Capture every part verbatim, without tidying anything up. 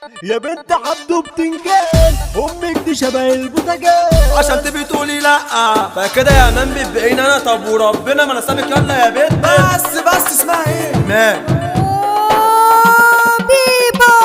يا بنت عبده بتنجان، امك دي شبه البوتاجان. عشان تبي تقولي لا فكده يا مان بتبقيني انا. طب وربنا ما انا سابك. يلا يا بنت بس بس اسمها ايه؟ مان بيبو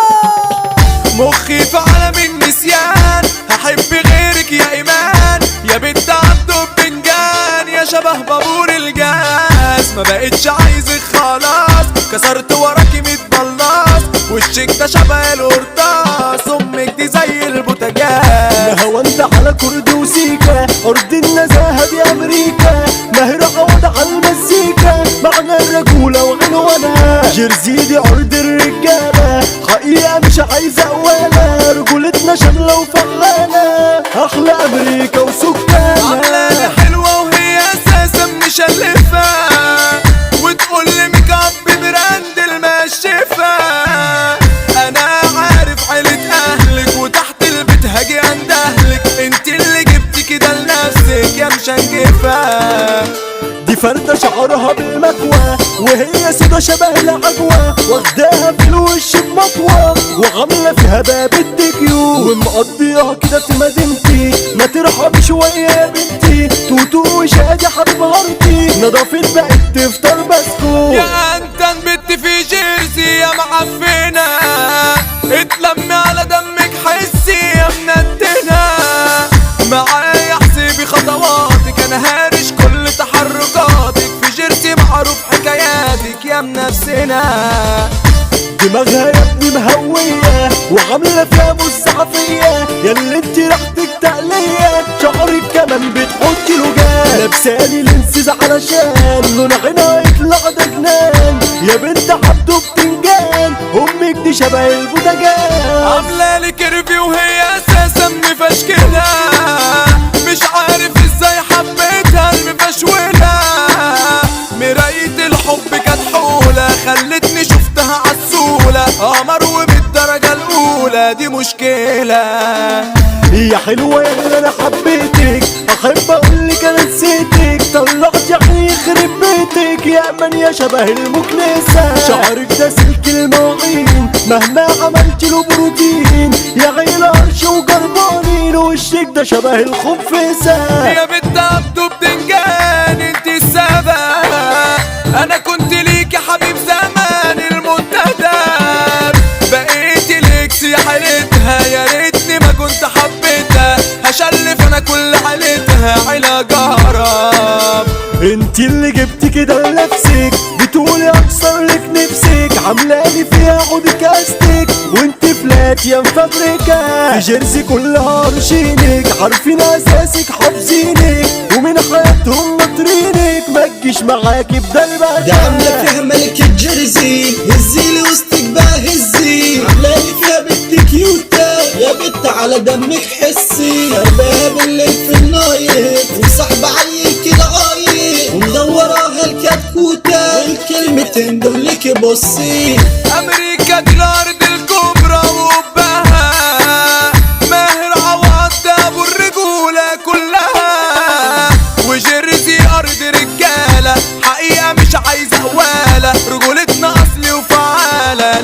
مخي في عالم النسيان، هحب غيرك يا ايمان. يا بنت عبده بتنجان، يا شبه بابور الجاز. ما بقتش عايزك خلاص، كسرت وراكي ميت بلاص. وشك ده شبه القرطاس، امك دي زي البوتاجاز. هو انت على كرد وسيكا، ارض النزاهه دي امريكا. ماهر عوض على المزيكا، معنى الرجوله وعنوانها. جيرزي دي عرض الرجاله، حقيقه مش عايزه ولا. رجولتنا شامله وفعاله، احلى امريكا وسكانها. عاملة حلوه وهي اساسا مشلفه، وتقول لي ميك اب براند المشفه. انا عارف عيلة اهلك، وتحت البيت هاجي عند اهلك. انت اللي جبتي كده لنفسك يا مشنجفه. دي فردة شعرها بالمكوى، وهي سودا شبه العجوة. واخداها في الوش بمطوة، وعاملة فيها باب الديكيو. ومقضيها كده في مدينتي، ما ترحبي شوية يا بنتي. توتو وشادي حبيب هارتي، نضافت بقت تفطر بسكوت. يا انت البت في جيرسي يا معفنة، اتلمي على دمك حسي يا منتنة. معايا احسبي خطواتك، انا هارش كل تحركاتك. في جيرسي معروف حكاياتك يا منفسنا. دماغها يا ابني مهوية، وعاملة فيها مزعفية. ياللي انت ريحتك تقلية، شعرك كمان بتحطي له جان. لابسالي لنسز علشان لون عينها يطلع ده جنان. يا بنت عبده بتنجان، امك دي شبه البوتاجان. عاملة لي كيرفي وهي اساسا مفشكلة. مش عارف ازاي حبيتها المفشولة. مراية الحب كانت حولة، خلتني شفتها عالسولة. قمر وبالدرجة الأولى، دي مشكلة. يا حلوة يا اللي انا حبيتك، احب اقولك انا نسيتك. طلعت يعني يخرب بيتك، يا من يا شبه المكنسة. شعرك ده سلك المواعين، مهما عملت له بروتين. يا عيلة قرش وجربانين، وشك ده شبه الخنفسة. يا بنت عبده بتنجان، انت السبب. انا كنت ليك يا حبيب زمان المنتدب. بقيت ليكس يا حالتها، يا ريتني ما كنت حبيتها. هشلف انا كل عيلتها عيلة جهرب. انت اللي جبتي كده لنفسك، بتقولي اكسر لك نفسك. عاملالي فيها عود كاستك، وانت فلات يا مفبركة. في جيرسي كلها رشينك، عارفين اساسك حافظينك. ومن حياتهم ناطرينك، ما تجيش معاكي بدلبكة. ده عاملة فيها ملكة جيرسي، هزيلي وسطك بقى هزي. عاملالي فيها بنت كيوتة، يا بنت على دمك حسي. شربها بالليل في النايت، وصاحبة عيل كده عايق. ومدوراها الكتكوتة، والكلمتين دولك بصي. امريكا دي الارض الكبرى وبها. ماهر عوض ده ابو الرجولة كلها. وجيرسي ارض رجالة، حقيقة مش عايزة هوالة. رجولتنا اصلي وفعالة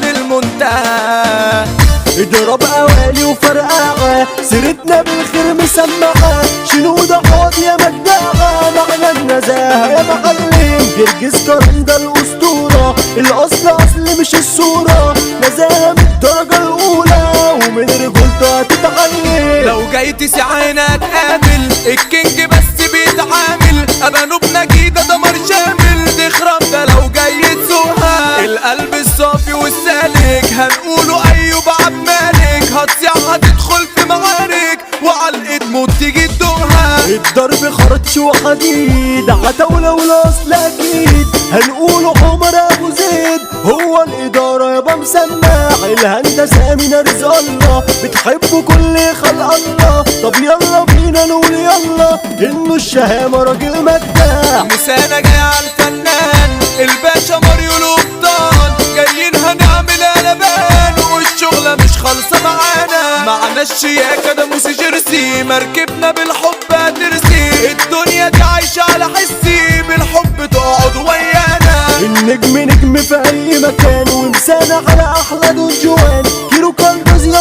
للمنتهى. اضرب قوالي وفرقعة، سيرتنا بالخير مسمعة. شنودة عوض يا مجدعة، معنى النزاهة يا معلم. جرجس كرم ده الأسطورة، الأصل أصل مش الصورة. نزاهة من الدرجة الأولى، ومن رجولته هتتعلم. لو جاي تسعينا تقابل الكينج بس بيتعامل. ابانو بنجيدة دمر شامل، تخرب ده لو جاي تسوقها. القلب الصافي والسالك، هنقوله ايوب عبد مالك. هتصيع هتدخل في معارك، وعلقة موت تيجي تدوقها. الضرب خرطش وحديد، عتاولة والأصل أكيد. هنقوله عمر أبو زيد، هو الإدارة يابا مسمع. الهندسة أمينة رزق الله، بتحبوا كل خلق الله. طب يلا بينا نقول يلا، إنه الشهامة راجل مجدع. مسانة جاي على الفنان الباشا ماريو القبطان. جايين هنعمل قلبان، والشغلة مش خالصة معانا. معنا الشياكة ده موسي جيرسي، مركبنا بالحب هترسي. الدنيا دي عايشة على حسي، بالحب تقعد ويانا. النجم نجم في أي مكان، ومسانة على أحلى دون جوان. كيلو كالدوز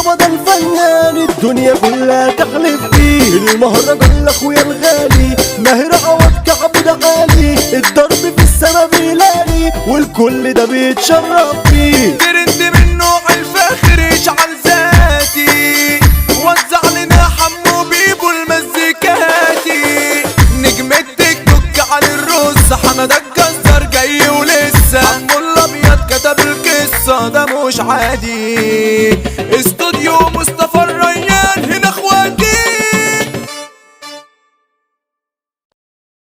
اللي تحلف بيه. المهرجان لاخويا الغالي ماهر عوض كعب ده عالي، الضرب في السما بيلالي والكل ده بيتشرف بيه. ترند من نوع الفاخر يشعل ذاتي، وزع لنا حمو بيبو المزيكاتي. نجم التيك توك علي الرص حمد الجزار جاي ولسه، عمو الابيض كتب القصه ده مش عادي. استوديو مصطفى الريان هنا اخواتي.